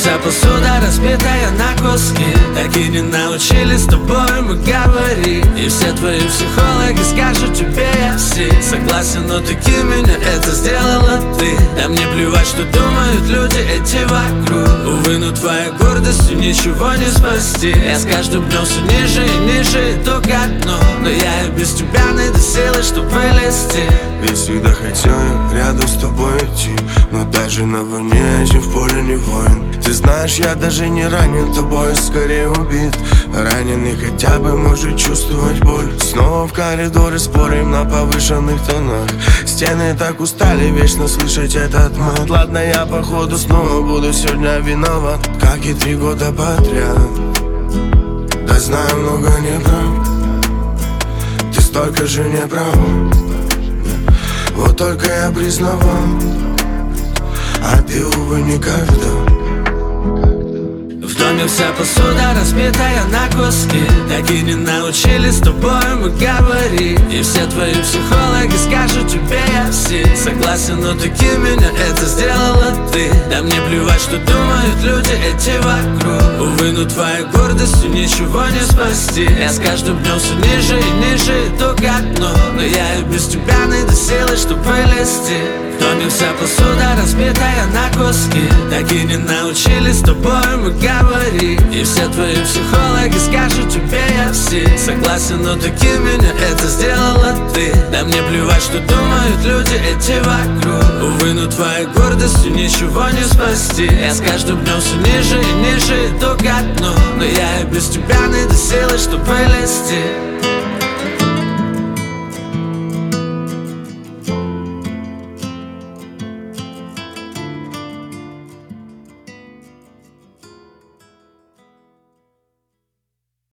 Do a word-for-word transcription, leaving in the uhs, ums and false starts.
вся посуда, разбитая на куски. Так и не научились с тобой мы говорить. И все твои психологи скажут тебе я все. Согласен, но таки меня это сделала ты. Да мне плевать, что думают люди эти вокруг. Увы, но твоей гордостью ничего не спасти. Я с каждым днем все ниже и ниже иду ко дну. Но я и без тебя найду силы, чтоб вылезти. Ведь всегда хотел я рядом с тобой идти, но даже на войне один в поле не воин. Ты знаешь, я даже не ранен тобой, скорее убит. Раненый хотя бы может чувствовать боль. Снова в коридоре спорим на повышенных тонах. Стены так устали вечно слышать этот мат. Ладно, я походу снова буду сегодня виноват, как и три года подряд. Да знаю, много неправд, ты столько же не прав. Вот только я признавал, а ты, увы, никогда. В доме вся посуда, разбитая на куски. Так и не научились с тобой мы говорить. И все твои психологи скажут тебе я все. Согласен, но таки меня это сделала ты. Да мне плевать, что думают люди эти вокруг. Увы, но твоей гордостью ничего не спасти. Я с каждым днем все ниже и ниже иду ко дну. Но я и без тебя найду силы, чтоб вылезти. В доме вся посуда, разбитая на куски. Так и не научились с тобой мы говорить. И все твои психологи скажут тебе я все. Согласен, но таки меня это сделала ты. Да мне плевать, что думают люди эти вокруг. Увы, но твоей гордостью ничего не спасти. Я с каждым днем все ниже и ниже иду ко дну. Но я и без тебя найду силы, чтоб вылезти.